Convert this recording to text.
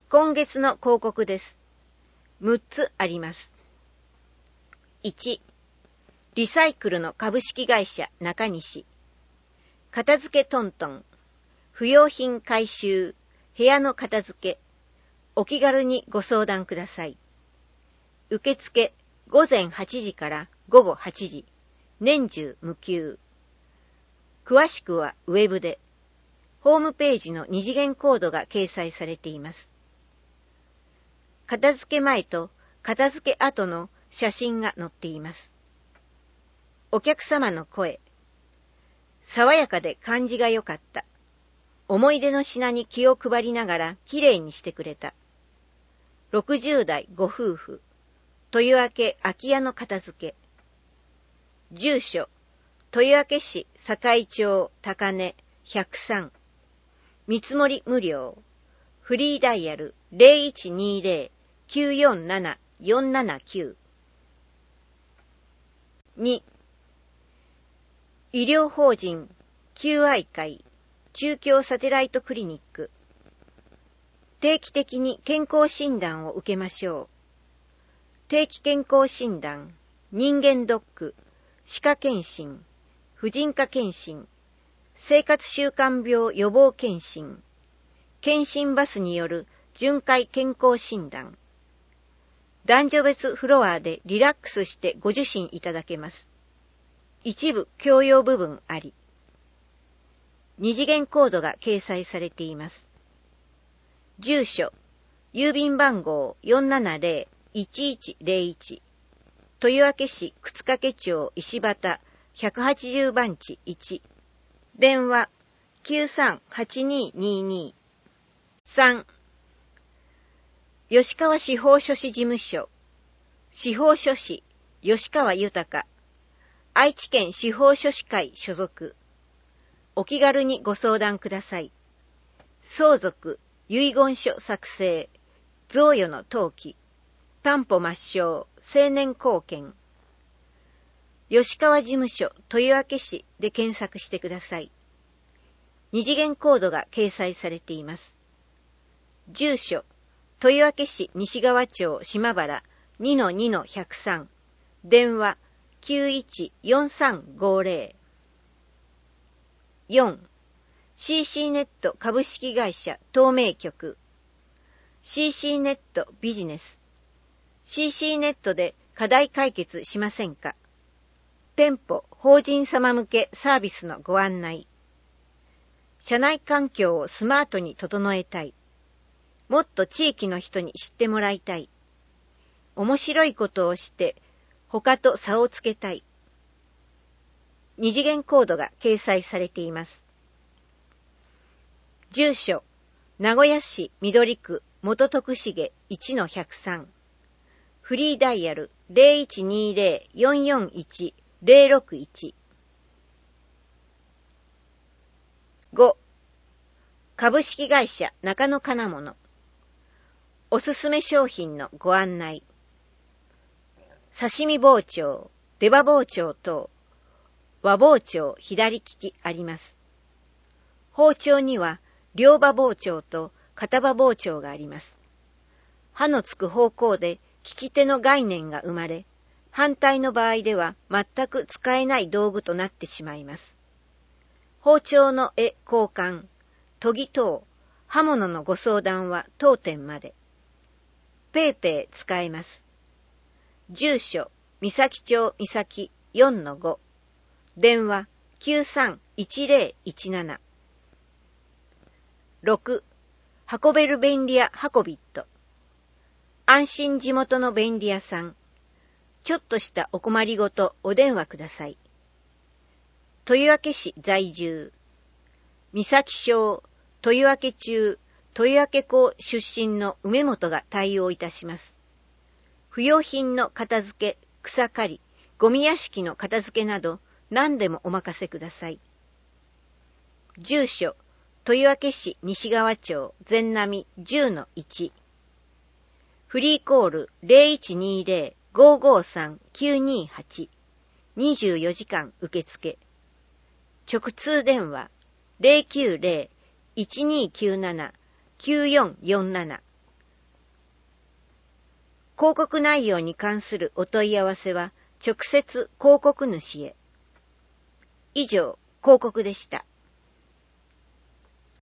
今月の広告です。6つあります。1、リサイクルの株式会社中西。片付けトントン。不用品回収。部屋の片付け。お気軽にご相談ください。受付午前8時から午後8時。年中無休。詳しくはウェブで。ホームページの二次元コードが掲載されています。片付け前と片付け後の写真が載っています。お客様の声。爽やかで感じが良かった。思い出の品に気を配りながらきれいにしてくれた。60代ご夫婦。豊明空き家の片付け。住所。豊明市堺町高根103。見積もり無料。フリーダイヤル 0120-947-479。2、医療法人救愛会中京サテライトクリニック。定期的に健康診断を受けましょう。定期健康診断、人間ドック、歯科検診、婦人科検診、生活習慣病予防検診、検診バスによる巡回健康診断。男女別フロアでリラックスしてご受診いただけます。一部共用部分あり。二次元コードが掲載されています。住所、郵便番号 470-1101、豊明市沓掛町石畑180番地1、電話 938222。3、吉川司法書士事務所、司法書士吉川豊、愛知県司法書士会所属。お気軽にご相談ください。相続、遺言書作成、贈与の登記、担保抹消、成年後見。吉川事務所豊明市で検索してください。二次元コードが掲載されています。住所、豊明市西川町島原 2-2-103。電話914350。4、CC ネット株式会社透明局。CC ネットビジネス。CC ネットで課題解決しませんか？店舗、法人様向けサービスのご案内。社内環境をスマートに整えたい。もっと地域の人に知ってもらいたい。面白いことをして他と差をつけたい。二次元コードが掲載されています。住所、名古屋市緑区元徳重 1-103。フリーダイヤル 0120-441-061。5、株式会社中野金物。おすすめ商品のご案内。刺身包丁、出刃包丁等、和包丁左利きあります。包丁には両刃包丁と片刃包丁があります。刃のつく方向で利き手の概念が生まれ、反対の場合では全く使えない道具となってしまいます。包丁の交換、研ぎ等、刃物のご相談は当店まで。ペイペイ使えます。住所、三崎町三崎 4-5。電話931017。6、運べる便利屋ハコビット。安心地元の便利屋さん。ちょっとしたお困りごとお電話ください。豊明市在住。三崎省豊明中豊明校出身の梅本が対応いたします。不用品の片付け、草刈り、ゴミ屋敷の片付けなど何でもお任せください。住所、豊明市西川町全並 10-1。フリーコール 0120-553-928。24時間受付。直通電話 090-1297-9447。 広告内容に関するお問い合わせは直接広告主へ。以上、広告でした。